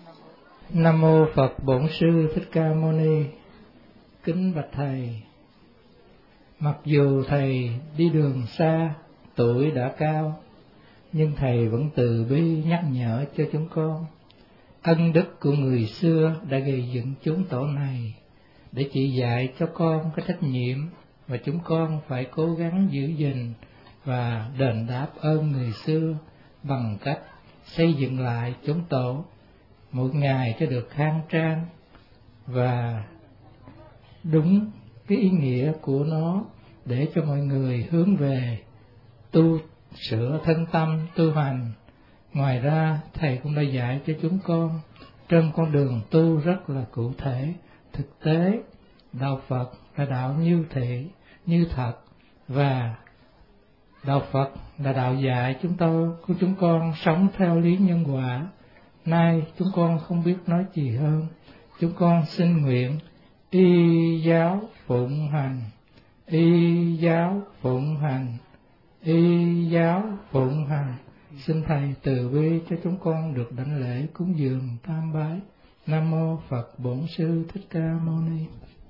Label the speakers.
Speaker 1: Nam mô Phật Bổn Sư Thích Ca Mâu Ni. Kính bạch thầy, mặc dù thầy đi đường xa, tuổi đã cao, nhưng thầy vẫn từ bi nhắc nhở cho chúng con. Ân đức của người xưa đã gây dựng chốn tổ này để chỉ dạy cho con cái trách nhiệm và chúng con phải cố gắng giữ gìn và đền đáp ơn người xưa bằng cách xây dựng lại chốn tổ mỗi ngày cho được khang trang và đúng cái ý nghĩa của nó, để cho mọi người hướng về tu sửa thân tâm tu hành. Ngoài ra thầy cũng đã dạy cho chúng con trên con đường tu rất là cụ thể, thực tế. Đạo Phật là đạo như thị, như thật, và đạo Phật là đạo dạy chúng con sống theo lý nhân quả. Nay chúng con không biết nói gì hơn. Chúng con xin nguyện y giáo phụng hành, y giáo phụng hành, y giáo phụng hành. Xin thầy từ bi cho chúng con được đảnh lễ cúng dường tam bái. Nam mô Phật Bổn Sư Thích Ca Mâu Ni.